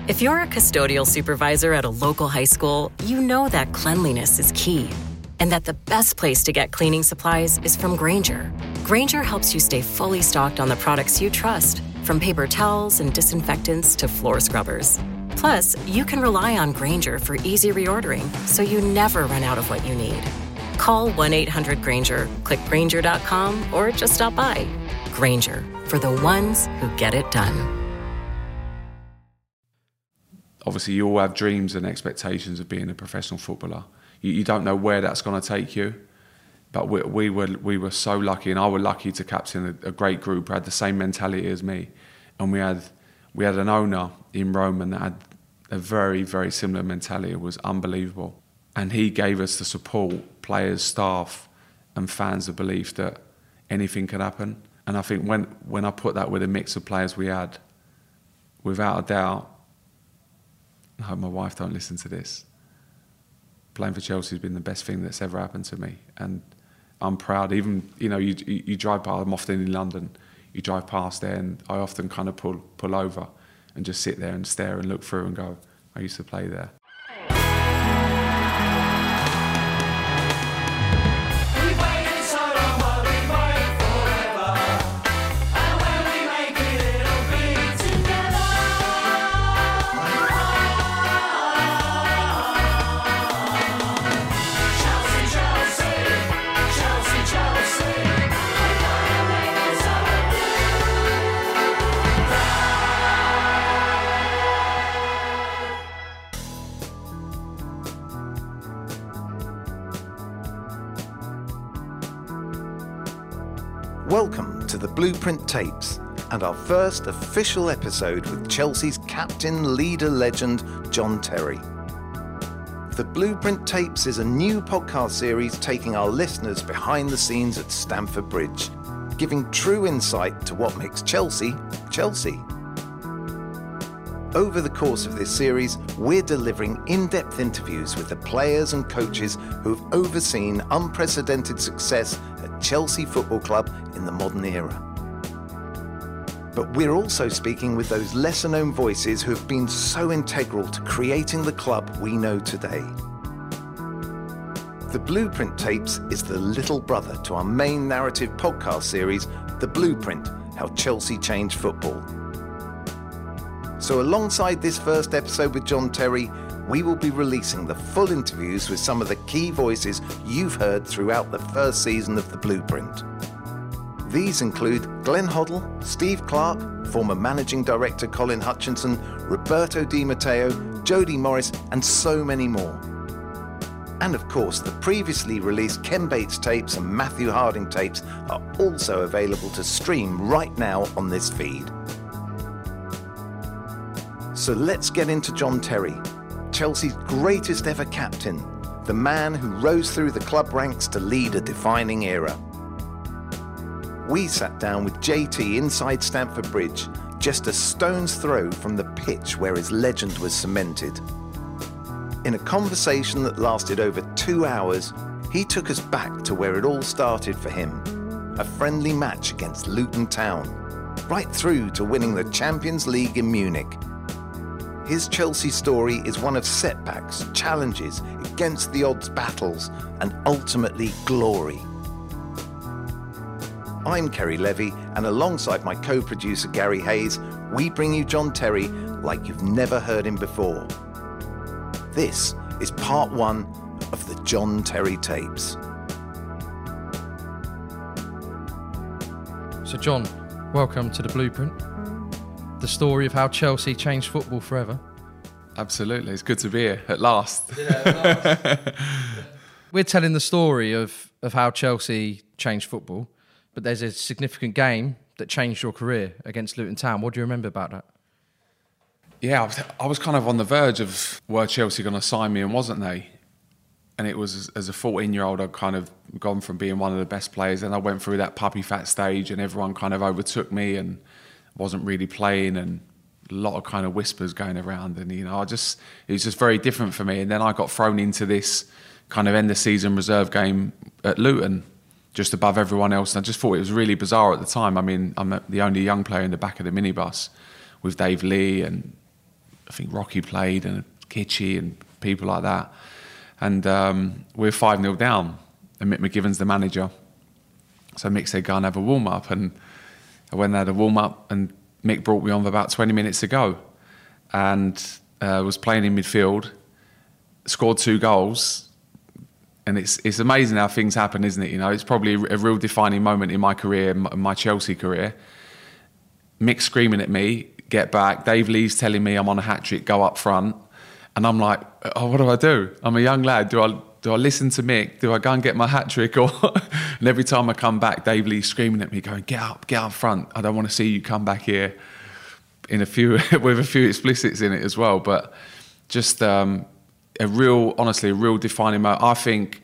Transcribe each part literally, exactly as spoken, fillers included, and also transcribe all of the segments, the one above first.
If you're a custodial supervisor at a local high school, you know that cleanliness is key, and that the best place to get cleaning supplies is from Grainger. Grainger helps you stay fully stocked on the products you trust, from paper towels and disinfectants to floor scrubbers. Plus, you can rely on Grainger for easy reordering, so you never run out of what you need. Call one eight hundred Grainger, click Grainger dot com, or just stop by. Grainger, for the ones who get it done. Obviously, you all have dreams and expectations of being a professional footballer. You, you don't know where that's going to take you, but we, we were we were so lucky, and I was lucky to captain a, a great group who had the same mentality as me, and we had we had an owner in Roman that had a very very similar mentality. It was unbelievable, and he gave us the support, players, staff, and fans, the belief that anything could happen. And I think when when I put that with a mix of players we had, without a doubt. I hope my wife don't listen to this. Playing for Chelsea has been the best thing that's ever happened to me, and I'm proud. Even you know, you you, you drive past. I'm often in London. You drive past there, and I often kind of pull pull over and just sit there and stare and look through and go, I used to play there. Welcome to the Blueprint Tapes and our first official episode with Chelsea's captain, leader, legend, John Terry. The Blueprint Tapes is a new podcast series taking our listeners behind the scenes at Stamford Bridge, giving true insight to what makes Chelsea, Chelsea. Over the course of this series, we're delivering in-depth interviews with the players and coaches who've overseen unprecedented success at Chelsea Football Club in the modern era. But we're also speaking with those lesser-known voices who have been so integral to creating the club we know today. The Blueprint Tapes is the little brother to our main narrative podcast series, The Blueprint, How Chelsea Changed Football. So alongside this first episode with John Terry, we will be releasing the full interviews with some of the key voices you've heard throughout the first season of The Blueprint. These include Glenn Hoddle, Steve Clarke, former Managing Director Colin Hutchinson, Roberto Di Matteo, Jody Morris, and so many more. And of course, the previously released Ken Bates tapes and Matthew Harding tapes are also available to stream right now on this feed. So let's get into John Terry, Chelsea's greatest ever captain, the man who rose through the club ranks to lead a defining era. We sat down with J T inside Stamford Bridge, just a stone's throw from the pitch where his legend was cemented. In a conversation that lasted over two hours, he took us back to where it all started for him, a friendly match against Luton Town, right through to winning the Champions League in Munich. His Chelsea story is one of setbacks, challenges, against the odds battles, and ultimately glory. I'm Kerry Levy, and alongside my co-producer Gary Hayes, we bring you John Terry like you've never heard him before. This is part one of the John Terry tapes. So John, welcome to The Blueprint. The story of how Chelsea changed football forever. Absolutely, it's good to be here at last. Yeah, at last. We're telling the story of, of how Chelsea changed football, but there's a significant game that changed your career against Luton Town. What do you remember about that? Yeah, I was, I was kind of on the verge of, were Chelsea going to sign me, and wasn't they? And it was, as a fourteen-year-old, I'd kind of gone from being one of the best players, and I went through that puppy fat stage, and everyone kind of overtook me and wasn't really playing, and a lot of kind of whispers going around, and you know, I just it was just very different for me. And then I got thrown into this kind of end of season reserve game at Luton, just above everyone else, and I just thought it was really bizarre at the time. I mean, I'm the only young player in the back of the minibus with Dave Lee and I think Rocky played and Kitchie and people like that. And um, we're five nil down, and Mick McGivern's the manager. So Mick said, go and have a warm-up. And I went and had a warm-up, and Mick brought me on with about twenty minutes to go. And uh, was playing in midfield, scored two goals. And it's it's amazing how things happen, isn't it? You know, it's probably a, a real defining moment in my career, my, my Chelsea career. Mick screaming at me, get back. Dave Lee's telling me I'm on a hat-trick, go up front. And I'm like, oh, what do I do? I'm a young lad. Do I do I listen to Mick? Do I go and get my hat-trick? Or and every time I come back, Dave Lee's screaming at me, going, get up, get up front. I don't want to see you come back here. In a few, with a few explicits in it as well. But just um, a real, honestly, a real defining moment. I think,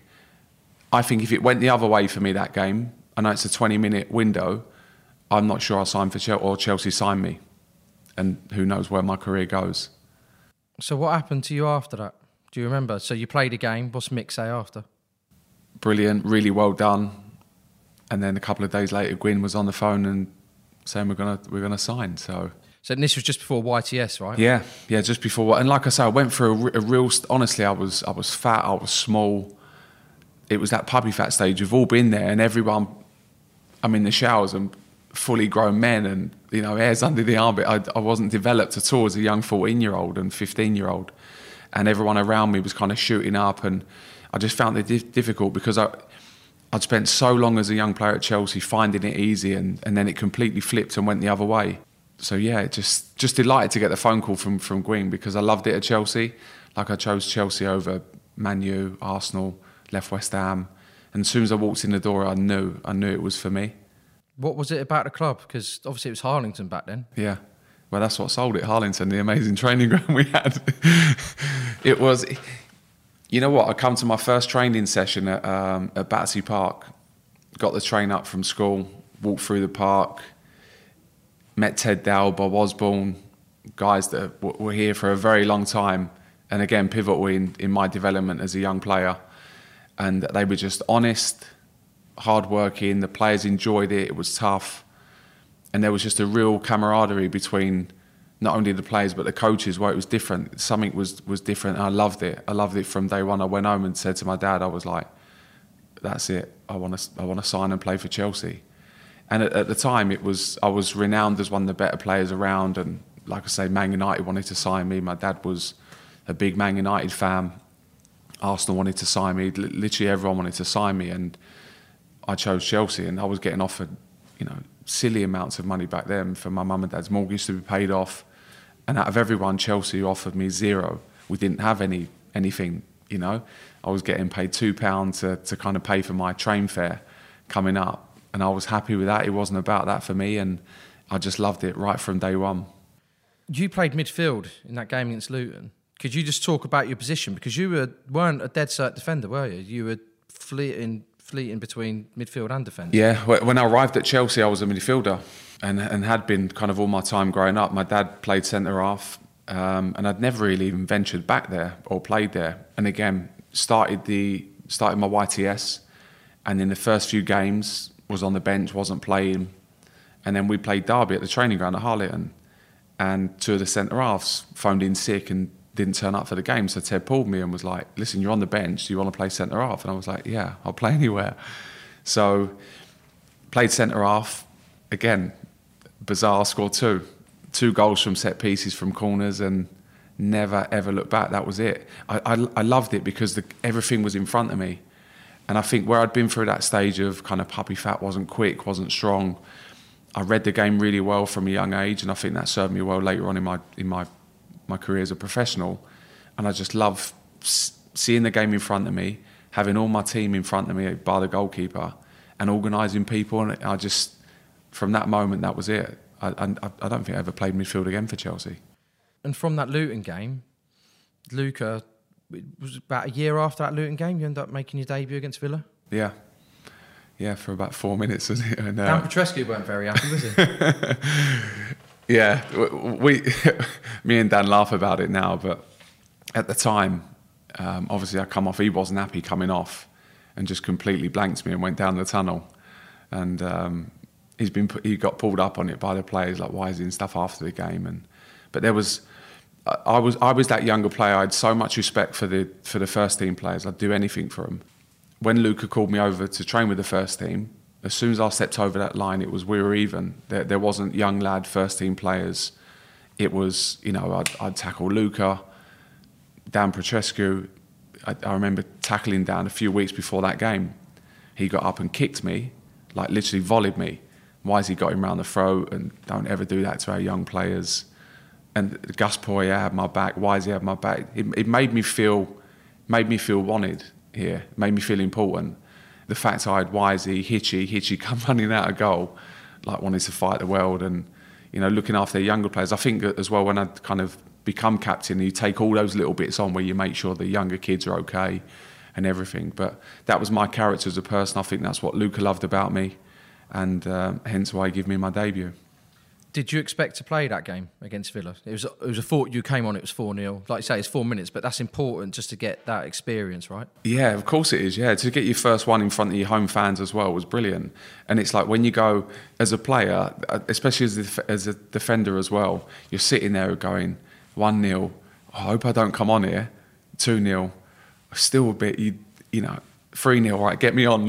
I think if it went the other way for me that game, I know it's a twenty-minute window, I'm not sure I'll sign for Chelsea or Chelsea sign me. And who knows where my career goes. So what happened to you after that? Do you remember? So you played a game. What's Mick say after? Brilliant, really well done. And then a couple of days later, Gwyn was on the phone and saying we're gonna we're gonna sign. So. So this was just before Y T S, right? Yeah, yeah, just before. And like I say, I went through a, a real. Honestly, I was I was fat. I was small. It was that puppy fat stage. We've all been there, and everyone. I'm in the showers and fully grown men, and you know, hairs under the armpit. I, I wasn't developed at all as a young fourteen-year-old and fifteen-year-old, and everyone around me was kind of shooting up, and I just found it dif- difficult because I. I'd spent so long as a young player at Chelsea finding it easy, and, and then it completely flipped and went the other way. So yeah, just just delighted to get the phone call from from Gwyn because I loved it at Chelsea. Like I chose Chelsea over Man U, Arsenal, left West Ham, and as soon as I walked in the door, I knew I knew it was for me. What was it about the club? Because obviously it was Harlington back then. Yeah, well that's what sold it. Harlington, the amazing training ground we had. It was, you know what? I come to my first training session at um, at Battersea Park, got the train up from school, walked through the park. Met Ted Dow, Bob Osborne, guys that were here for a very long time, and again pivotal in, in my development as a young player. And they were just honest, hard-working. The players enjoyed it. It was tough, and there was just a real camaraderie between not only the players but the coaches. Where it was different. Something was was different. And I loved it. I loved it from day one. I went home and said to my dad, I was like, "That's it. I want to I want to sign and play for Chelsea." And at, at the time, it was I was renowned as one of the better players around. And like I say, Man United wanted to sign me. My dad was a big Man United fan. Arsenal wanted to sign me. L- literally everyone wanted to sign me. And I chose Chelsea. And I was getting offered, you know, silly amounts of money back then for my mum and dad's mortgage to be paid off. And out of everyone, Chelsea offered me zero. We didn't have any anything, you know. I was getting paid two pounds to, to kind of pay for my train fare coming up. And I was happy with that. It wasn't about that for me, and I just loved it right from day one. You played midfield in that game against Luton. Could you just talk about your position? Because you were, weren't a dead cert defender, were you? You were fleeting, fleeting between midfield and defence. Yeah, when I arrived at Chelsea, I was a midfielder and, and had been kind of all my time growing up. My dad played centre-half, um, and I'd never really even ventured back there or played there. And again, started the started my Y T S, and in the first few games, was on the bench, wasn't playing, and then we played Derby at the training ground at Harlington, and two of the centre-halves phoned in sick and didn't turn up for the game, so Ted pulled me and was like, listen, you're on the bench, do you want to play centre-half? And I was like, yeah, I'll play anywhere. So played centre-half, again, bizarre, scored two two goals from set pieces from corners, and never ever looked back. That was it. I, I, I loved it because the, everything was in front of me. And I think where I'd been through that stage of kind of puppy fat, wasn't quick, wasn't strong, I read the game really well from a young age, and I think that served me well later on in my in my my career as a professional. And I just love seeing the game in front of me, having all my team in front of me, bar the goalkeeper, and organising people. And I just, from that moment, that was it. I, I, I don't think I ever played midfield again for Chelsea. And from that Luton game, Luca, it was about a year after that Luton game, you ended up making your debut against Villa? Yeah. Yeah, for about four minutes, wasn't it? And, uh, Dan Petrescu weren't very happy, was he? Yeah, we, me and Dan laugh about it now, but at the time, um, obviously I come off, he wasn't happy coming off and just completely blanked me and went down the tunnel. And um, he's been he got pulled up on it by the players, like why is he in stuff after the game. And But there was, I, I was I was that younger player. I had so much respect for the for the first team players. I'd do anything for them. When Luca called me over to train with the first team, as soon as I stepped over that line, it was we were even. There, there wasn't young lad first team players. It was, you know, I'd, I'd tackle Luca, Dan Petrescu. I, I remember tackling Dan a few weeks before that game. He got up and kicked me, like literally volleyed me. Why has he got him round the throat? And don't ever do that to our young players. And Gus Poyet had my back. Why has he had my back? It, it made me feel, made me feel wanted here. It made me feel important. The fact I had Wisey, Hitchy, Hitchy come running out of goal, like wanted to fight the world, and you know, looking after their younger players. I think as well, when I'd kind of become captain, you take all those little bits on where you make sure the younger kids are okay and everything. But that was my character as a person. I think that's what Luca loved about me, and uh, hence why he gave me my debut. Did you expect to play that game against Villa? It was it was a thought you came on. It was four nil. Like you say, it's four minutes, but that's important just to get that experience, right? Yeah, of course it is. Yeah, to get your first one in front of your home fans as well was brilliant. And it's like when you go as a player, especially as a, as a defender as well, you're sitting there going one nil. I hope I don't come on here. Two nil. Still a bit. You you know. three nil, right, get me on.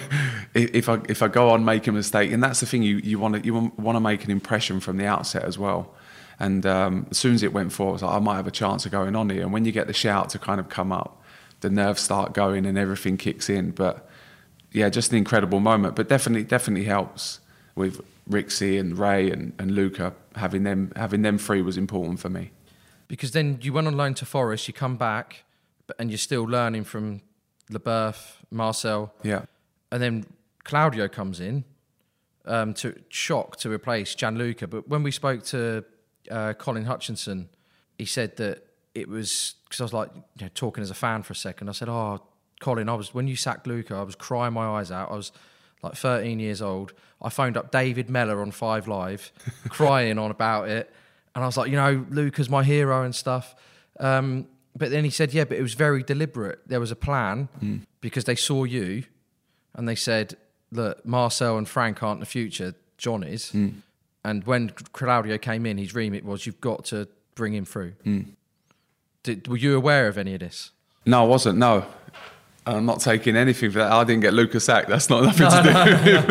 if I if I go on, make a mistake. And that's the thing, you you want to you want to make an impression from the outset as well. And um, as soon as it went forward, I was like, I might have a chance of going on here. And when you get the shout to kind of come up, the nerves start going and everything kicks in. But yeah, just an incredible moment. But definitely definitely helps with Rixie and Ray and, and Luca. Having them having them three was important for me. Because then you went on loan to Forest, you come back, and you're still learning from Leboeuf, Marcel, yeah, and then Claudio comes in um, to shock to replace Gianluca. But when we spoke to uh, Colin Hutchinson, he said that it was because I was like, you know, talking as a fan for a second. I said, "Oh, Colin, I was when you sacked Luca, I was crying my eyes out. I was like thirteen years old. I phoned up David Mellor on Five Live, crying on about it, and I was like, you know, Luca's my hero and stuff." Um, But then he said, yeah, but it was very deliberate. There was a plan mm. because they saw you and they said, look, Marcel and Frank aren't the future, John is. Mm. And when Claudio came in, his remit was, you've got to bring him through. Mm. Did, were you aware of any of this? No, I wasn't, no. I'm not taking anything for that. I didn't get Luca sacked. That's not nothing no, to no, do no. with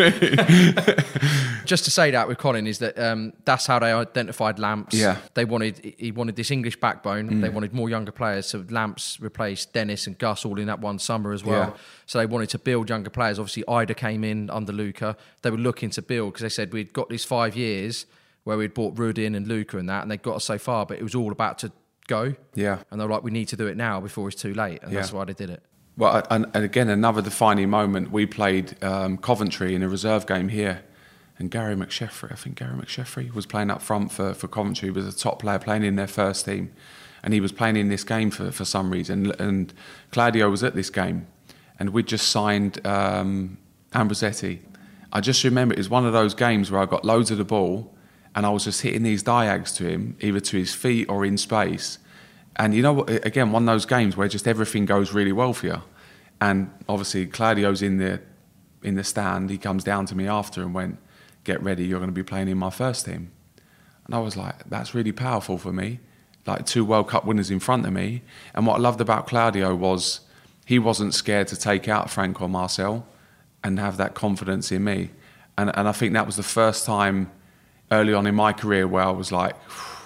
me. Just to say that with Colin is that um, that's how they identified Lamps. Yeah. They wanted, he wanted this English backbone. Mm. They wanted more younger players. So Lamps replaced Dennis and Gus all in that one summer as well. Yeah. So they wanted to build younger players. Obviously, Ida came in under Luca. They were looking to build because they said we'd got these five years where we'd bought Rudin and Luca and that, and they got us so far, but it was all about to go. Yeah. And they were like, we need to do it now before it's too late. And yeah. that's why they did it. Well, and, and again, another defining moment, we played um, Coventry in a reserve game here. And Gary McSheffrey, I think Gary McSheffrey was playing up front for, for Coventry. He was a top player playing in their first team. And he was playing in this game for, for some reason. And Claudio was at this game. And we'd just signed um, Ambrosetti. I just remember it was one of those games where I got loads of the ball and I was just hitting these diags to him, either to his feet or in space. And you know what, again, one of those games where just everything goes really well for you. And obviously Claudio's in the in the stand. He comes down to me after and went, get ready, you're going to be playing in my first team. And I was like, that's really powerful for me. Like two World Cup winners in front of me. And what I loved about Claudio was he wasn't scared to take out Frank or Marcel and have that confidence in me. And and I think that was the first time early on in my career where I was like,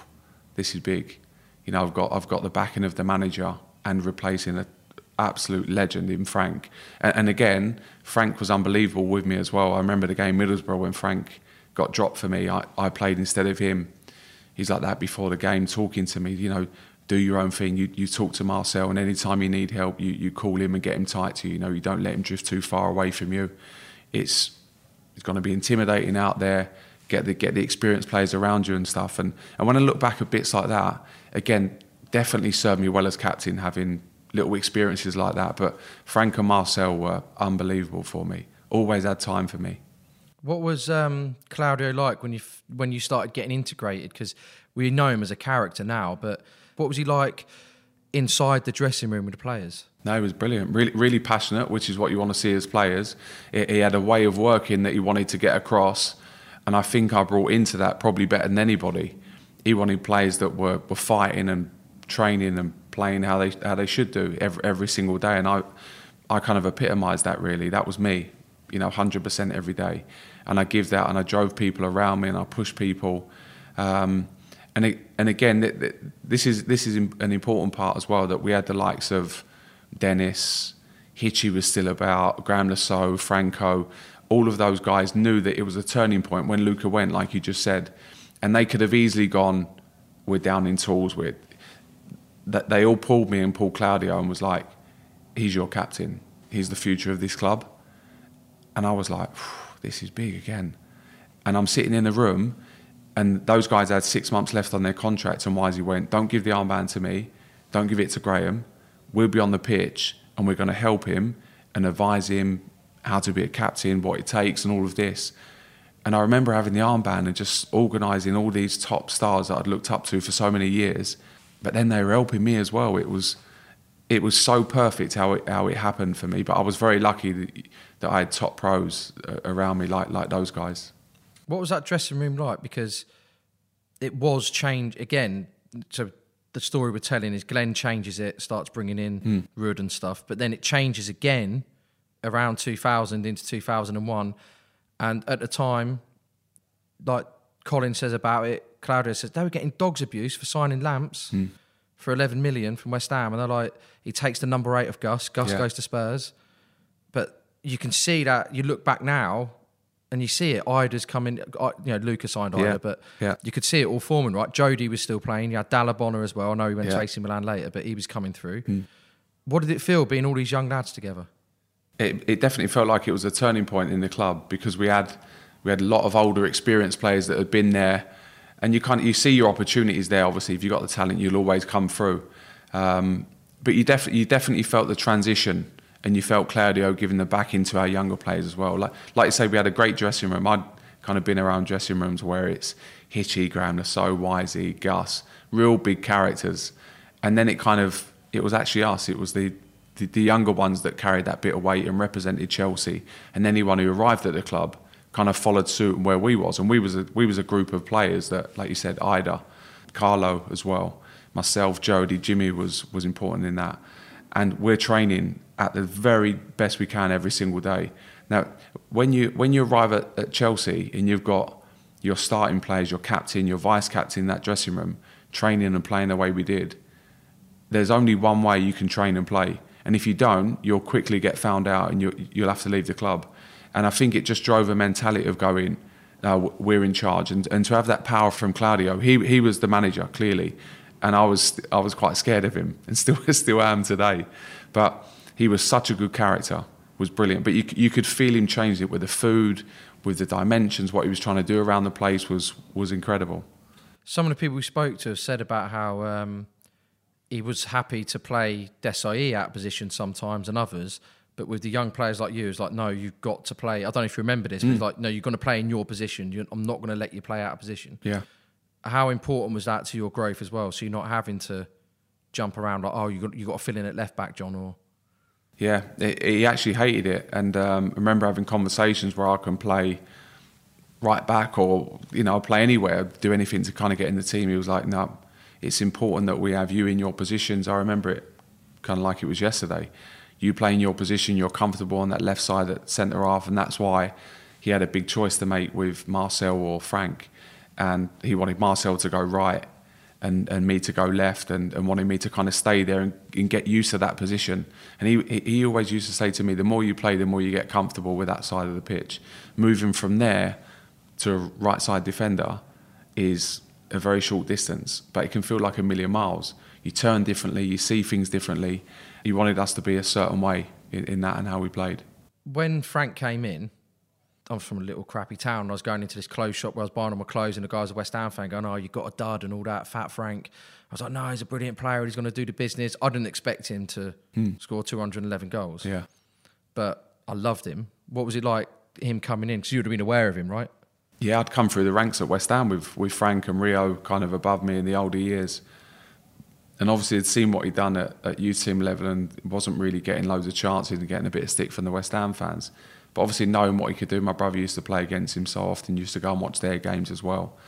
this is big. You know, I've got I've got the backing of the manager and replacing an absolute legend in Frank. And, and again, Frank was unbelievable with me as well. I remember the game Middlesbrough when Frank got dropped for me. I, I played instead of him. He's like that before the game, talking to me. You know, do your own thing. You you talk to Marcel, and anytime you need help, you you call him and get him tight to you. You know, you don't let him drift too far away from you. It's it's going to be intimidating out there. Get the get the experienced players around you and stuff. And and when I look back at bits like that, again, definitely served me well as captain, having little experiences like that. But Frank and Marcel were unbelievable for me. Always had time for me. What was um, Claudio like when you when you started getting integrated? Because we know him as a character now, but what was he like inside the dressing room with the players? No, he was brilliant. Really, really passionate, which is what you want to see as players. He had a way of working that he wanted to get across. And I think I brought into that probably better than anybody. he wanted players that were, were fighting and training and playing how they how they should do every every single day. And I I kind of epitomised that really. That was me, you know, one hundred percent every day. And I give that, and I drove people around me, and I pushed people. Um, and it, and again, th- th- this is this is an important part as well, that we had the likes of Dennis, Hitchy was still about, Graham Lasso, Franco. All of those guys knew that it was a turning point when Luca went, like you just said, and they could have easily gone, we're down in tools with. That they all pulled me and pulled Claudio and was like, he's your captain, he's the future of this club. And I was like, this is big again. And I'm sitting in the room, and those guys had six months left on their contracts, and Wisey went, don't give the armband to me, don't give it to Graham, we'll be on the pitch and we're going to help him and advise him how to be a captain, what it takes and all of this. And I remember having the armband and just organising all these top stars that I'd looked up to for so many years. But then they were helping me as well. It was it was so perfect how it, how it happened for me. But I was very lucky that, that I had top pros around me like like those guys. What was that dressing room like? Because it was changed again. So the story we're telling is Glenn changes it, starts bringing in mm. Ruud and stuff. But then it changes again around two thousand into two thousand one. And at the time, like Colin says about it, Claudio says they were getting dogs abuse for signing Lamps mm. for eleven million from West Ham, and they're like, he takes the number eight of Gus. Gus yeah. goes to Spurs, but you can see that. You look back now, and you see it. Ida's coming. You know, Luca signed Ida, yeah. but yeah. you could see it all forming. Right, Jody was still playing. You had Dallabona as well. I know he went yeah. to A C Milan later, but he was coming through. Mm. What did it feel being all these young lads together? It, it definitely felt like it was a turning point in the club, because we had we had a lot of older, experienced players that had been there, and you kind of you see your opportunities there. Obviously, if you've got the talent, you'll always come through. Um, but you definitely you definitely felt the transition, and you felt Claudio giving the back into our younger players as well. Like like you say, we had a great dressing room. I'd kind of been around dressing rooms where it's Hitchy, Graham Lasso, Wisey, Gus, real big characters, and then it kind of it was actually us. It was the The, the younger ones that carried that bit of weight and represented Chelsea, and anyone who arrived at the club kind of followed suit where we was. And we was a, we was a group of players that, like you said, Ida, Carlo as well, myself, Jody, Jimmy was was important in that. And we're training at the very best we can every single day. Now, when you when you arrive at, at Chelsea and you've got your starting players, your captain, your vice captain in that dressing room, training and playing the way we did, there's only one way you can train and play. And if you don't, you'll quickly get found out and you'll, you'll have to leave the club. And I think it just drove a mentality of going, uh, we're in charge. And, and to have that power from Claudio, he he was the manager, clearly. And I was I was quite scared of him, and still still am today. But he was such a good character, was brilliant. But you, you could feel him change it with the food, with the dimensions, what he was trying to do around the place was was incredible. Some of the people we spoke to have said about how... Um he was happy to play Desailly out of position sometimes and others, but with the young players like you, it's like, no, you've got to play. I don't know if you remember this, mm. but it's like, no, you're going to play in your position. You're, I'm not going to let you play out of position. Yeah. How important was that to your growth as well? So you're not having to jump around like, oh, you got you got to fill in at left back, John, or... Yeah, he actually hated it. And um, I remember having conversations where I can play right back or, you know, play anywhere, do anything to kind of get in the team. He was like, no, it's important that we have you in your positions. I remember it kind of like it was yesterday. You play in your position, you're comfortable on that left side at centre half, and that's why he had a big choice to make with Marcel or Frank. And he wanted Marcel to go right and, and me to go left, and, and wanted me to kind of stay there and, and get used to that position. And he he always used to say to me, the more you play, the more you get comfortable with that side of the pitch. Moving from there to a right side defender is a very short distance, but it can feel like a million miles. You turn differently, you see things differently. He wanted us to be a certain way in, in that and how we played. When Frank came in, I was from a little crappy town, and I was going into this clothes shop where I was buying all my clothes, and the guy was a West Ham fan going, oh, you got a dud and all that, fat Frank. I was like, no, he's a brilliant player, he's going to do the business. I didn't expect him to hmm. score two hundred eleven goals. Yeah. But I loved him. What was it like, him coming in? Because you would have been aware of him, right? Yeah, I'd come through the ranks at West Ham with, with Frank and Rio kind of above me in the older years. And obviously I'd seen what he'd done at, at youth team level and wasn't really getting loads of chances and getting a bit of stick from the West Ham fans. But obviously knowing what he could do, my brother used to play against him so often, used to go and watch their games as well.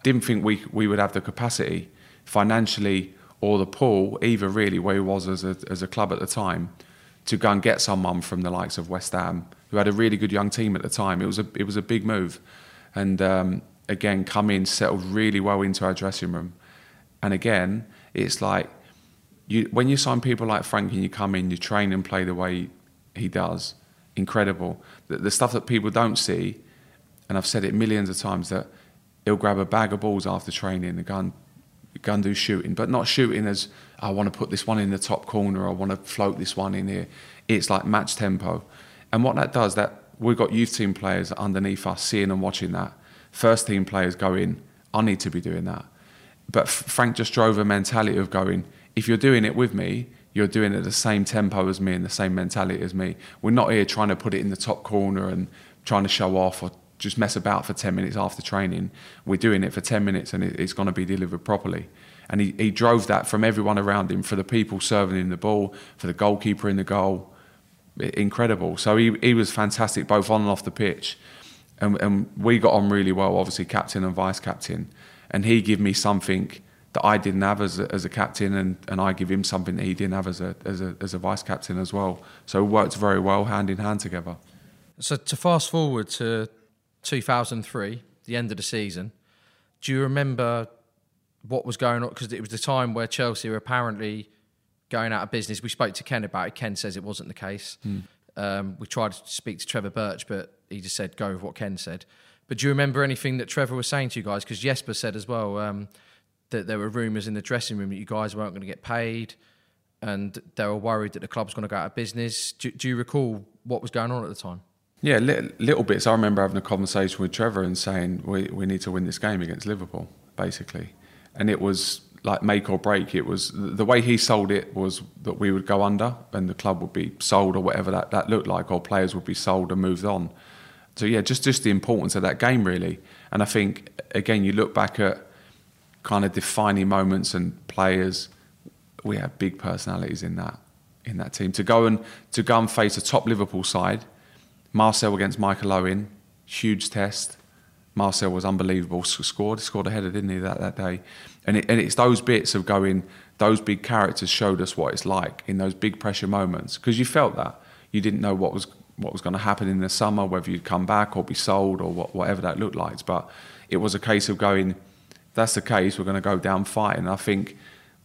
didn't think we we would have the capacity financially or the pull, either really where he was as a, as a club at the time, to go and get someone from the likes of West Ham, who had a really good young team at the time. It was a it was a big move. And um, again, come in, settled really well into our dressing room. And again, it's like, you when you sign people like Frank and you come in, you train and play the way he does, incredible. The, the stuff that people don't see, and I've said it millions of times, that he'll grab a bag of balls after training and go and, go and do shooting, but not shooting as, I want to put this one in the top corner, I want to float this one in here. It's like match tempo. And what that does, that we've got youth team players underneath us seeing and watching that. First team players go in, I need to be doing that. But Frank just drove a mentality of going, if you're doing it with me, you're doing it at the same tempo as me and the same mentality as me. We're not here trying to put it in the top corner and trying to show off or just mess about for ten minutes after training. We're doing it for ten minutes and it's going to be delivered properly. And he, he drove that from everyone around him, for the people serving him the ball, for the goalkeeper in the goal. Incredible. So he, he was fantastic both on and off the pitch. And, and we got on really well, obviously captain and vice captain. And he gave me something that I didn't have as a, as a captain, and, and I give him something that he didn't have as a, as a as a vice captain as well. So it worked very well, hand in hand together. So to fast forward to two thousand three, the end of the season, do you remember what was going on? Because it was the time where Chelsea were apparently going out of business. We spoke to Ken about it. Ken says it wasn't the case. Mm. Um, we tried to speak to Trevor Birch, but he just said, go with what Ken said. But do you remember anything that Trevor was saying to you guys? Because Jesper said as well um, that there were rumours in the dressing room that you guys weren't going to get paid and they were worried that the club was going to go out of business. Do, do you recall what was going on at the time? Yeah, little, little bits. I remember having a conversation with Trevor and saying, we, we need to win this game against Liverpool, basically. And it was like make or break. It was the way he sold it was that we would go under and the club would be sold, or whatever that, that looked like, or players would be sold and moved on. So yeah, just, just the importance of that game, really. And I think, again, you look back at kind of defining moments and players, we had big personalities in that in that team. To go and to go and face a top Liverpool side, Marcel against Michael Owen, huge test. Marcel was unbelievable. Scored, scored a header, didn't he, that, that day? And, it, and it's those bits of going, those big characters showed us what it's like in those big pressure moments. Because you felt that. You didn't know what was what was going to happen in the summer, whether you'd come back or be sold or what, whatever that looked like. But it was a case of going, if that's the case, we're going to go down fighting. And I think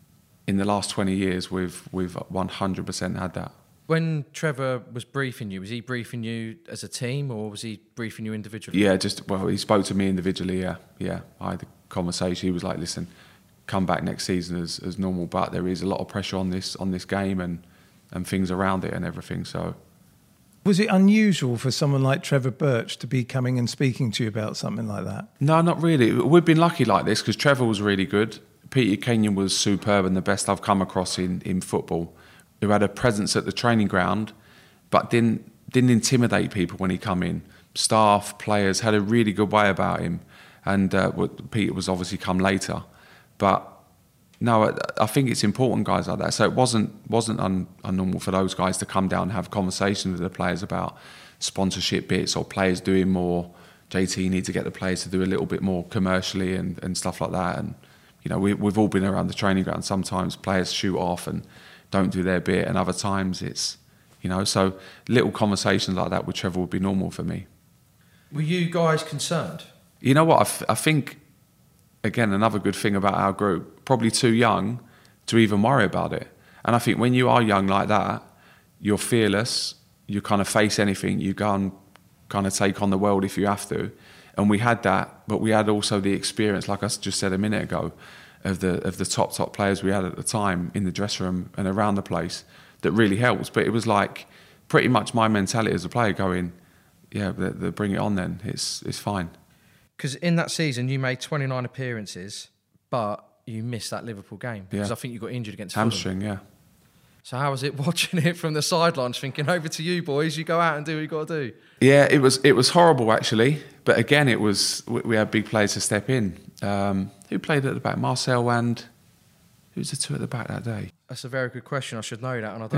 in the last twenty years, we've we've one hundred percent had that. When Trevor was briefing you, was he briefing you as a team or was he briefing you individually? Yeah, just, well, he spoke to me individually, yeah. Yeah, I had a conversation. He was like, listen, come back next season as, as normal, but there is a lot of pressure on this on this game and, and things around it and everything, so... Was it unusual for someone like Trevor Birch to be coming and speaking to you about something like that? No, not really. We've been lucky like this because Trevor was really good. Peter Kenyon was superb and the best I've come across in, in football, who had a presence at the training ground but didn't didn't intimidate people when he come in. Staff, players had a really good way about him. And uh, Peter was obviously come later. But no, I think it's important, guys like that. So it wasn't wasn't un, unnormal for those guys to come down and have conversations with the players about sponsorship bits or players doing more. J T, you need to get the players to do a little bit more commercially and, and stuff like that. And you know, we, we've all been around the training ground. Sometimes players shoot off and don't do their bit, and other times it's, you know, so little conversations like that with Trevor would be normal for me. Were you guys concerned? You know what, I, f- I think, again, another good thing about our group, probably too young to even worry about it. And I think when you are young like that, you're fearless, you kind of face anything, you go and kind of take on the world if you have to. And we had that, but we had also the experience, like I just said a minute ago, of the of the top, top players we had at the time in the dressing room and around the place that really helps. But it was like pretty much my mentality as a player going, yeah, they, they bring it on then, it's it's fine. Because in that season you made twenty-nine appearances, but you missed that Liverpool game because yeah. I think you got injured against Fulham. Hamstring, yeah. So how was it watching it from the sidelines, thinking, over to you boys, you go out and do what you got to do? Yeah, it was it was horrible actually, but again, it was we had big players to step in. Um, who played at the back? Marcel and who was the two at the back that day? That's a very good question. I should know that, and I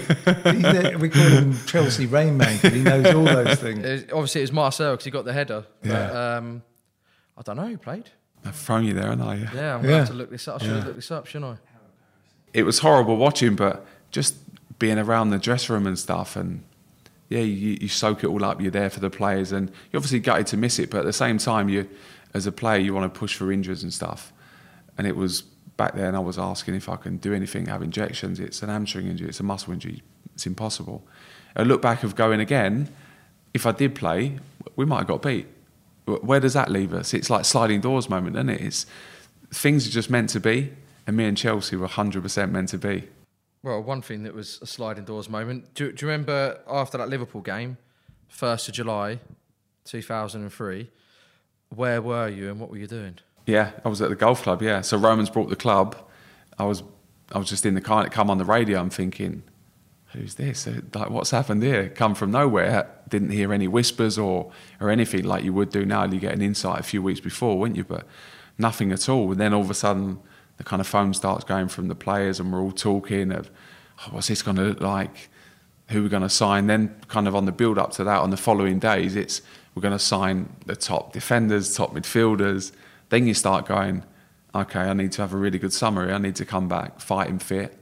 don't. We call him Chelsea Rain Man because he knows all those things. It was, obviously, it was Marcel because he got the header. Yeah. But, um, I don't know who played. I've thrown you there, haven't I? Yeah, I'm going to Yeah. have to look this up. I should have looked this up, shouldn't I? It was horrible watching, but just being around the dressing room and stuff, and yeah, you, you soak it all up. You're there for the players, and you're obviously gutted to miss it, but at the same time, you, as a player, you want to push for injuries and stuff. And it was back then, I was asking if I can do anything, have injections. It's an hamstring injury, it's a muscle injury, it's impossible. I look back of going again, if I did play, we might have got beat. Where does that leave us? It's like sliding doors moment, isn't it? It's, things are just meant to be, and me and Chelsea were one hundred percent meant to be. Well, one thing that was a sliding doors moment. Do, do you remember after that Liverpool game, first of July, two thousand three, where were you and what were you doing? Yeah, I was at the golf club, yeah. So Romans brought the club. I was I was just in the car and it come on the radio. I'm thinking, who's this? Like, what's happened here? Come from nowhere. Didn't hear any whispers or, or anything like you would do now. You get an insight a few weeks before, wouldn't you? But nothing at all. And then all of a sudden, the kind of phone starts going from the players and we're all talking of, oh, what's this going to look like? Who we're going to sign? Then kind of on the build-up to that, on the following days, it's we're going to sign the top defenders, top midfielders. Then you start going, okay, I need to have a really good summer. I need to come back fighting fit.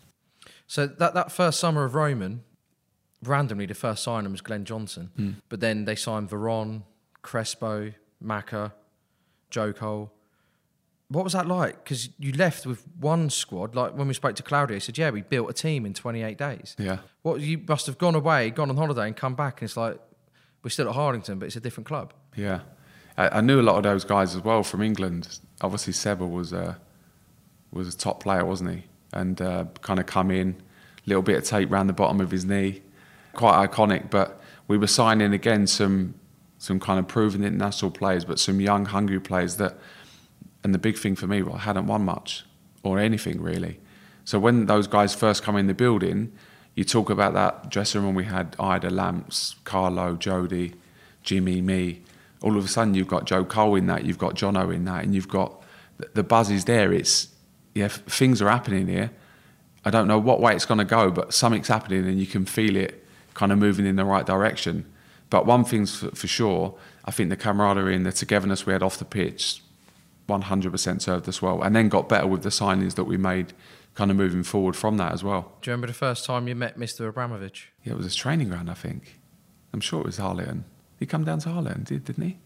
So that, that first summer of Roman, randomly the first signing was Glenn Johnson. Mm. But then they signed Veron, Crespo, Maka, Joe Cole. What was that like? Because you left with one squad. Like when we spoke to Claudio, he said, yeah, we built a team in twenty-eight days. Yeah. What, you must have gone away, gone on holiday and come back and it's like, we're still at Hardington, but it's a different club. Yeah. I, I knew a lot of those guys as well from England. Obviously Seba was a, was a top player, wasn't he? And uh, kind of come in, little bit of tape round the bottom of his knee. Quite iconic, but we were signing again some some kind of proven international players, but some young, hungry players that, and the big thing for me, well, hadn't won much or anything really. So when those guys first come in the building, you talk about that dressing room we had, Ida, Lamps, Carlo, Jody, Jimmy, me. All of a sudden you've got Joe Cole in that, you've got Jono in that, and you've got, the buzz is there. It's, yeah, things are happening here. I don't know what way it's going to go, but something's happening and you can feel it kind of moving in the right direction. But one thing's for, for sure, I think the camaraderie and the togetherness we had off the pitch one hundred percent served us well, and then got better with the signings that we made kind of moving forward from that as well. Do you remember the first time you met Mister Abramovich? Yeah, it was his training ground, I think. I'm sure it was Harlington. He come down to Harlington, did, didn't he?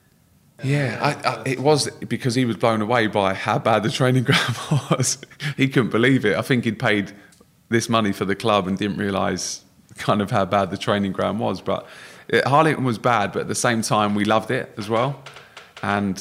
Yeah, I, I, it was because he was blown away by how bad the training ground was. He couldn't believe it. I think he'd paid this money for the club and didn't realise kind of how bad the training ground was. But it, Harlington was bad, but at the same time we loved it as well. And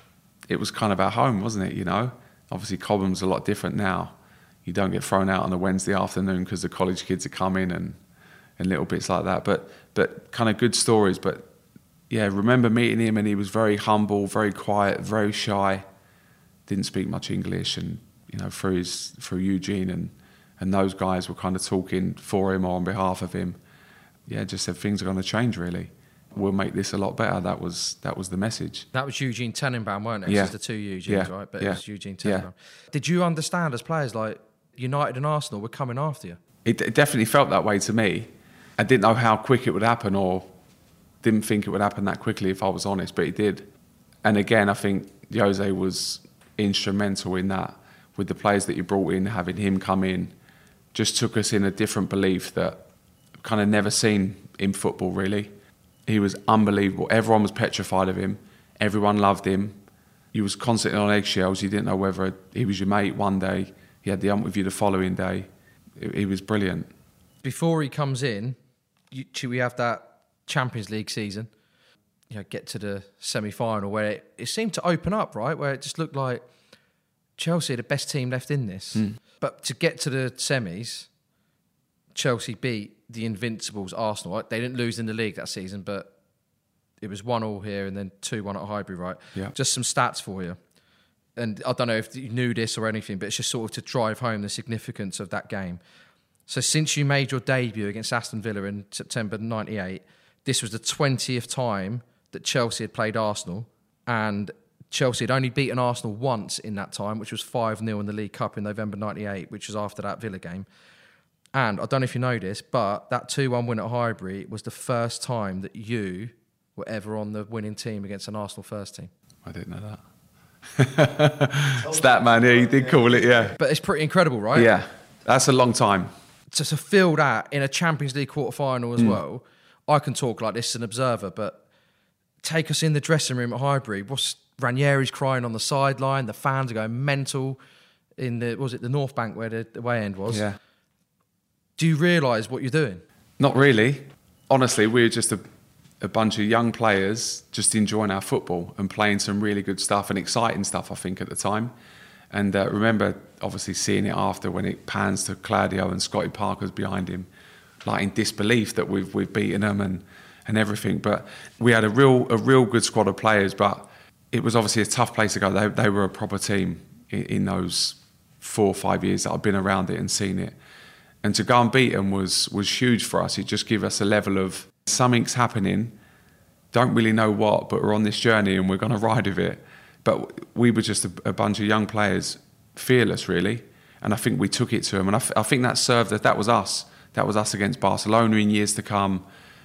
it was kind of our home, wasn't it, you know? Obviously Cobham's a lot different now. You don't get thrown out on a Wednesday afternoon because the college kids are coming and, and little bits like that. But but kind of good stories, but yeah, remember meeting him and he was very humble, very quiet, very shy, didn't speak much English, and you know, through his through Eugene and, and those guys were kind of talking for him or on behalf of him. Yeah, just said things are going to change really. We'll make this a lot better. That was that was the message. That was Eugene Tenenbaum, weren't it? Yeah. It's the two Eugenes, Yeah. right? But Yeah. it was Eugene Yeah. Tenenbaum. Did you understand as players, like United and Arsenal were coming after you? It, it definitely felt that way to me. I didn't know how quick it would happen, or didn't think it would happen that quickly, if I was honest, but it did. And again, I think Jose was instrumental in that, with the players that he brought in, having him come in, just took us in a different belief that I've kind of never seen in football, really. He was unbelievable. Everyone was petrified of him. Everyone loved him. He was constantly on eggshells. You didn't know whether he was your mate one day. He had the ump with you the following day. He was brilliant. Before he comes in, you, we have that Champions League season, you know, get to the semi-final where it, it seemed to open up, right? Where it just looked like Chelsea are the best team left in this. Mm. But to get to the semis, Chelsea beat the Invincibles Arsenal. Right? They didn't lose in the league that season, but it was one all here and then two one at Highbury, right? Yeah. Just some stats for you. And I don't know if you knew this or anything, but it's just sort of to drive home the significance of that game. So since you made your debut against Aston Villa in September ninety-eight, this was the twentieth time that Chelsea had played Arsenal, and Chelsea had only beaten Arsenal once in that time, which was five nil in the League Cup in November ninety-eight, which was after that Villa game. And I don't know if you know this, but that two one win at Highbury was the first time that you were ever on the winning team against an Arsenal first team. I didn't know that. Stat man, yeah, you did call it, yeah. But it's pretty incredible, right? Yeah, that's a long time. To, to feel that in a Champions League quarter-final as mm. well, I can talk like this as an observer, but take us in the dressing room at Highbury. What's Ranieri's crying on the sideline, the fans are going mental in the, was it the North Bank where the, the away end was? Yeah. Do you realise what you're doing? Not really. Honestly, we were just a, a bunch of young players just enjoying our football and playing some really good stuff and exciting stuff, I think, at the time. And uh, remember, obviously, seeing it after when it pans to Claudio and Scotty Parker's behind him, like in disbelief that we've we've beaten them and, and everything. But we had a real a real good squad of players, but it was obviously a tough place to go. They, they were a proper team in, in those four or five years that I've been around it and seen it. And to go and beat them was, was huge for us. It just gave us a level of something's happening, don't really know what, but we're on this journey and we're going to ride with it. But we were just a, a bunch of young players, fearless really. And I think we took it to them. And I, f- I think that served us. That was us. That was us against Barcelona in years to come.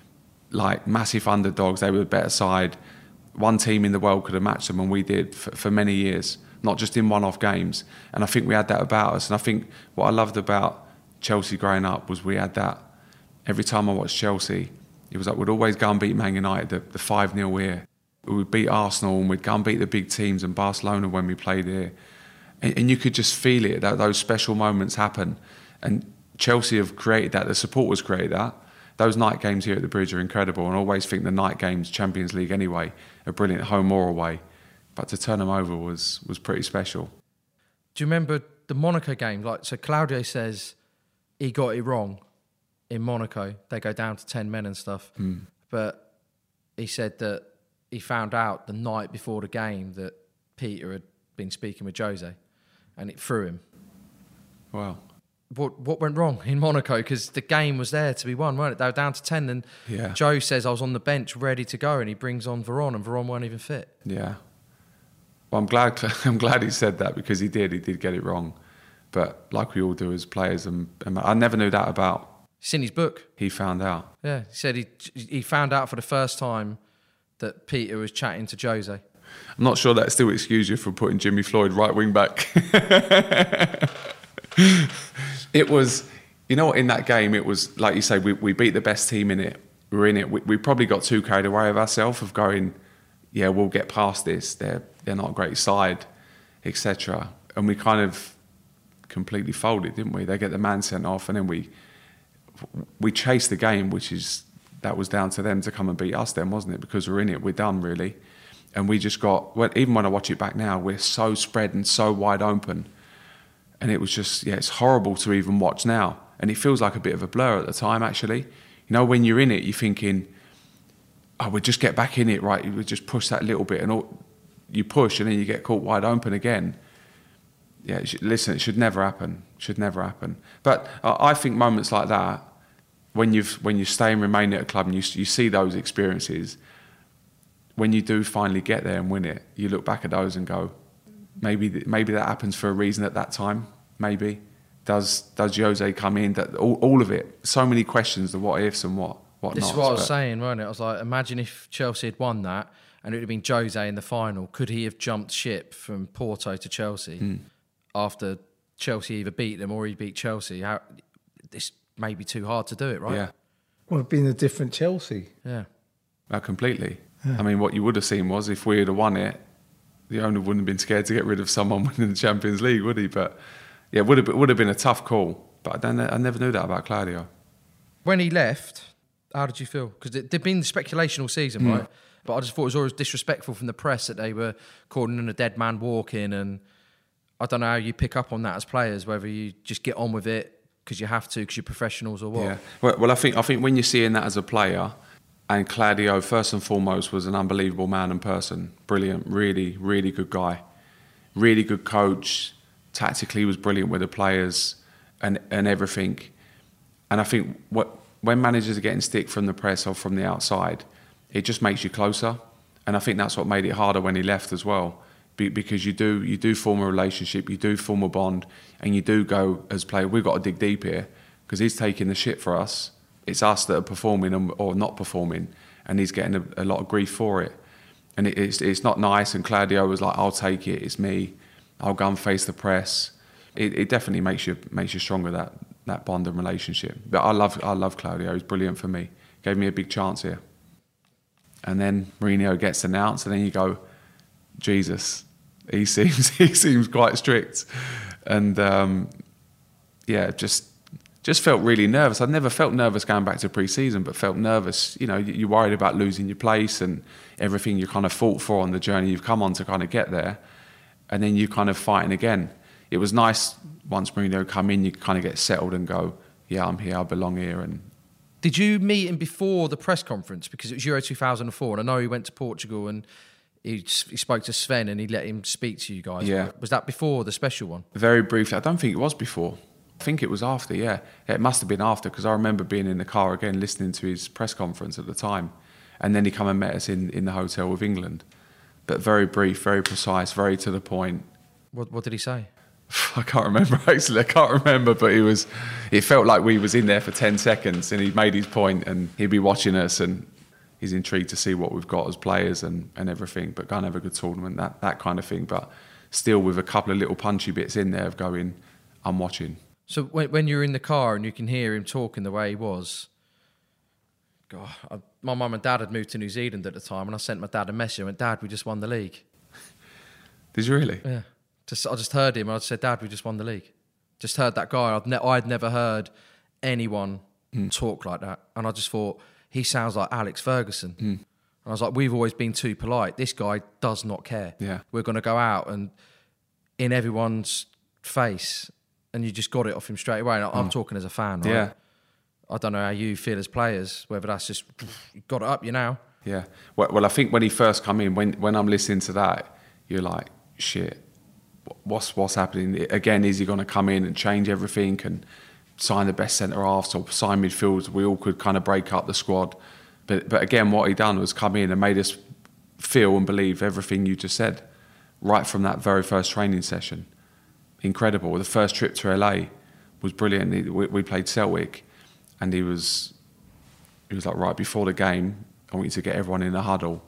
Like massive underdogs, they were the better side. One team in the world could have matched them, and we did for, for many years, not just in one-off games. And I think we had that about us. And I think what I loved about Chelsea growing up was we had that. Every time I watched Chelsea, it was like we'd always go and beat Man United, the, the five nil here. We would beat Arsenal and we'd go and beat the big teams and Barcelona when we played here. And, and you could just feel it, that those special moments happen. And Chelsea have created that, the supporters created that. Those night games here at the Bridge are incredible, and I always think the night games, Champions League anyway, are brilliant, home or away. But to turn them over was was pretty special. Do you remember the Monaco game? Like, so Claudio says he got it wrong in Monaco. They go down to ten men and stuff. Mm. But he said that he found out the night before the game that Peter had been speaking with Jose, and it threw him. Wow. What what went wrong in Monaco? Because the game was there to be won, weren't it? They were down to ten, and yeah. Joe says I was on the bench ready to go, and he brings on Veron, and Veron weren't even fit. Yeah. Well, I'm glad. I'm glad he said that, because he did. He did get it wrong, but like we all do as players, and, and I never knew that about. It's in his book. He found out. Yeah, he said he he found out for the first time that Peter was chatting to Jose. I'm not sure that still excuse you for putting Jimmy Floyd right wing back. It was, you know what, in that game, it was, like you say, we, we beat the best team in it. We were in it. We, we probably got too carried away with ourselves of going, yeah, we'll get past this. They're, they're not a great side, et cetera. And we kind of completely folded, didn't we? They get the man sent off, and then we we chased the game, which is, that was down to them to come and beat us then, wasn't it? Because we're in it, we're done, really. And we just got, well, even when I watch it back now, we're so spread and so wide open. And it was just, yeah, it's horrible to even watch now. And it feels like a bit of a blur at the time, actually. You know, when you're in it, you're thinking, oh, we'll just get back in it, right? You would just push that little bit, and all, you push, and then you get caught wide open again. Yeah, it should, listen, it should never happen. It should never happen. But uh, I think moments like that, when you've when you stay and remain at a club and you you see those experiences, when you do finally get there and win it, you look back at those and go, maybe maybe that happens for a reason at that time. Maybe does does Jose come in? That all, all of it. So many questions, the what ifs and what what This nots, is what I was but saying, wasn't it? I was like, imagine if Chelsea had won that and it would have been Jose in the final. Could he have jumped ship from Porto to Chelsea mm. after Chelsea either beat them or he beat Chelsea? How, this may be too hard to do it, right? Yeah. Well, it'd been a different Chelsea. Yeah. Uh, completely. Yeah. I mean, what you would have seen was if we had won it, the owner wouldn't have been scared to get rid of someone winning the Champions League, would he? But yeah, it would have, it would have been a tough call. But I, don't, I never knew that about Claudio. When he left, how did you feel? Because there'd been speculation all season, mm. right? But I just thought it was always disrespectful from the press that they were calling him a dead man walking, and I don't know how you pick up on that as players, whether you just get on with it because you have to, because you're professionals or what. Yeah. Well, well, I think I think when you're seeing that as a player, and Claudio, first and foremost, was an unbelievable man and person. Brilliant, really, really good guy. Really good coach. Tactically was brilliant with the players and, and everything. And I think what when managers are getting stick from the press or from the outside, it just makes you closer. And I think that's what made it harder when he left as well. Be, because you do you do form a relationship, you do form a bond, and you do go as players, we've got to dig deep here because he's taking the shit for us. It's us that are performing or not performing, and he's getting a, a lot of grief for it. and it, it's it's not nice. And Claudio was like, "I'll take it. It's me. I'll go and face the press." It, it definitely makes you makes you stronger, that that bond and relationship. But I love I love Claudio. He's brilliant for me. Gave me a big chance here. And then Mourinho gets announced, and then you go, Jesus, he seems he seems quite strict, and um, yeah, just just felt really nervous. I'd never felt nervous going back to pre-season, but felt nervous. You know, you're worried about losing your place and everything you kind of fought for on the journey you've come on to kind of get there, and then you kind of fighting again. It was nice once Mourinho come in, you kind of get settled and go, yeah, I'm here, I belong here. And did you meet him before the press conference? Because it was Euro two thousand four, and I know he went to Portugal and he, he spoke to Sven and he let him speak to you guys. Yeah. Was that before the special one? Very briefly. I don't think it was before. I think it was after, yeah. It must have been after, because I remember being in the car again, listening to his press conference at the time. And then he come and met us in, in the hotel with England. But very brief, very precise, very to the point. What, what did he say? I can't remember, actually. I can't remember, but it was. It felt like we was in there for ten seconds, and he made his point, and he'd be watching us, and he's intrigued to see what we've got as players and, and everything. But go and have a good tournament, that that kind of thing. But still with a couple of little punchy bits in there of going, I'm watching. So when, when you're in the car and you can hear him talking the way he was, God, I, my mum and dad had moved to New Zealand at the time, and I sent my dad a message. I went, Dad, we just won the league. Did you really? Yeah. Just, I just heard him and I said, Dad, we just won the league. Just heard that guy. I'd, ne- I'd never heard anyone mm. talk like that. And I just thought, he sounds like Alex Ferguson. Mm. And I was like, we've always been too polite. This guy does not care. Yeah. We're going to go out and in everyone's face, and you just got it off him straight away. And I'm mm. talking as a fan, right? Yeah. I don't know how you feel as players, whether that's just, you got it up you now. Yeah. Well, well, I think when he first come in, when, when I'm listening to that, you're like, shit, what's what's happening? Again, is he going to come in and change everything and sign the best centre-halves or sign midfielders? We all could kind of break up the squad. But, but again, what he done was come in and made us feel and believe everything you just said, right from that very first training session. Incredible. The first trip to L A was brilliant. We, we played Celtic, and he was he was like, right before the game, I want you to get everyone in the huddle,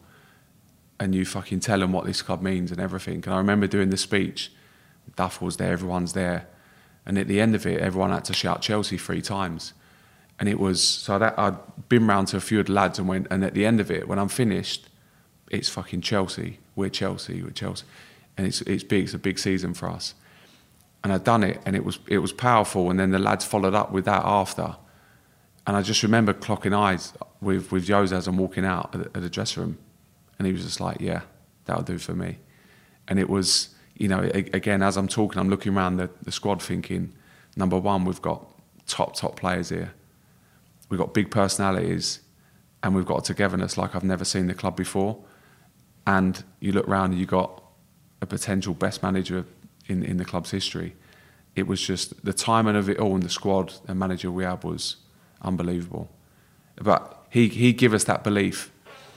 and you fucking tell them what this club means and everything. And I remember doing the speech. Duff was there, everyone's there, and at the end of it, everyone had to shout Chelsea three times. And it was so that I'd been round to a few of the lads and went. And at the end of it, when I'm finished, it's fucking Chelsea. We're Chelsea. We're Chelsea, and it's it's big. It's a big season for us. And I'd done it, and it was it was powerful. And then the lads followed up with that after. And I just remember clocking eyes with with Jose as I'm walking out at the, at the dressing room, and he was just like, "Yeah, that'll do for me." And it was, you know, again, as I'm talking, I'm looking around the, the squad thinking, number one, we've got top top players here. We've got big personalities, and we've got a togetherness like I've never seen the club before. And you look around and you got a potential best manager in, in the club's history. It was just the timing of it all, and the squad and manager we had was unbelievable. But he he gave us that belief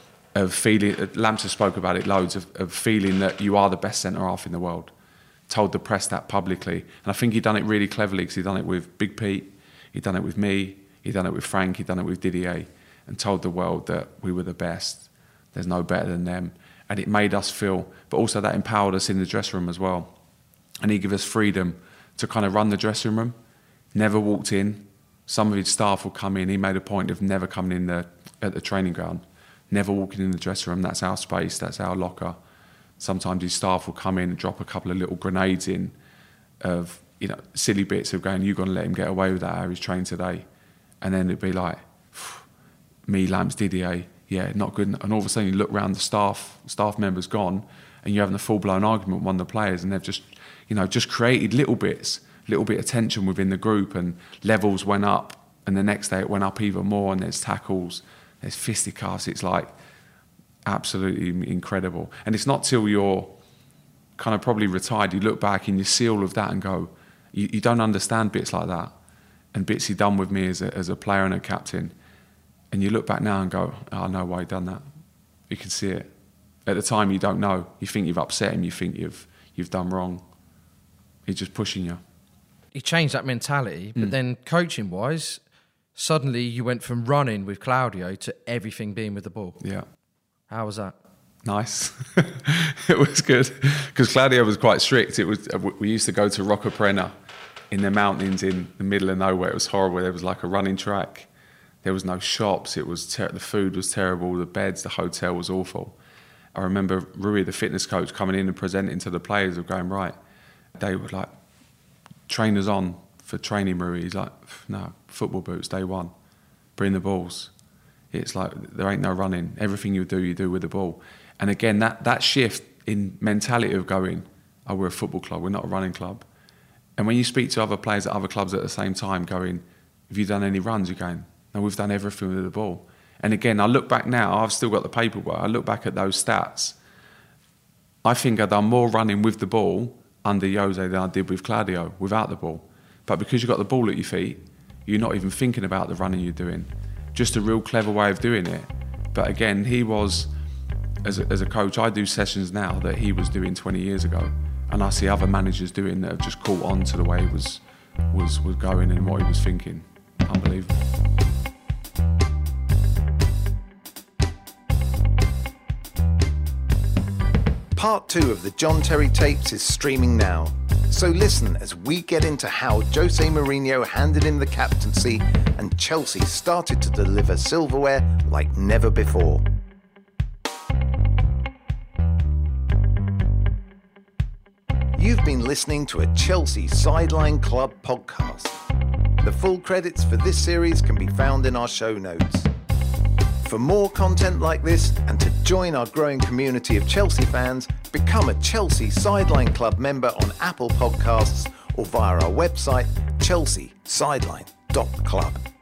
of feeling, Lamsa spoke about it loads, of, of feeling that you are the best centre-half in the world. Told the press that publicly. And I think he'd done it really cleverly, because he'd done it with Big Pete, he'd done it with me, he'd done it with Frank, he'd done it with Didier, and told the world that we were the best. There's no better than them. And it made us feel, but also that empowered us in the dressing room as well. And he gave us freedom to kind of run the dressing room. Never walked in. Some of his staff would come in. He made a point of never coming in the, at the training ground. Never walking in the dressing room. That's our space. That's our locker. Sometimes his staff will come in and drop a couple of little grenades in of, you know, silly bits of going, you're going to let him get away with that, how he's trained today. And then it'd be like, me, Lamps, Didier, yeah, not good. And all of a sudden you look around, the staff staff members gone, and you're having a full-blown argument with one of the players, and they've just, you know, just created little bits, little bit of tension within the group, and levels went up, and the next day it went up even more, and there's tackles, there's fisticuffs. It's like absolutely incredible. And it's not till you're kind of probably retired, you look back and you see all of that and go, you, you don't understand bits like that, and bits he done with me as a, as a player and a captain. And you look back now and go, oh, I know why he done that. You can see it. At the time, you don't know. You think you've upset him. You think you've you've done wrong. He's just pushing you. He changed that mentality, but mm. then coaching-wise, suddenly you went from running with Claudio to everything being with the ball. Yeah. How was that? nice. It was good because Claudio was quite strict. It was we used to go to Rocaprena in the mountains in the middle of nowhere. It was horrible. There was like a running track. There was no shops. It was ter- the food was terrible. The beds, the hotel was awful. I remember Rui, the fitness coach, coming in and presenting to the players of going, right, they were like, trainers on for training Rui. He's like, no, football boots, day one. Bring the balls. It's like, there ain't no running. Everything you do, you do with the ball. And again, that, that shift in mentality of going, oh, we're a football club, we're not a running club. And when you speak to other players at other clubs at the same time going, have you done any runs? You're going, no, we've done everything with the ball. And again, I look back now, I've still got the paperwork, I look back at those stats. I think I've done more running with the ball under Jose than I did with Claudio, without the ball. But because you've got the ball at your feet, you're not even thinking about the running you're doing. Just a real clever way of doing it. But again, he was, as a, as a coach, I do sessions now that he was doing twenty years ago. And I see other managers doing that have just caught on to the way he was, was, was going and what he was thinking. Unbelievable. Part two of the John Terry tapes is streaming now. So listen as we get into how Jose Mourinho handed him the captaincy and Chelsea started to deliver silverware like never before. You've been listening to a Chelsea Sideline Club podcast. The full credits for this series can be found in our show notes. For more content like this and to join our growing community of Chelsea fans, become a Chelsea Sideline Club member on Apple Podcasts or via our website chelsea sideline dot club.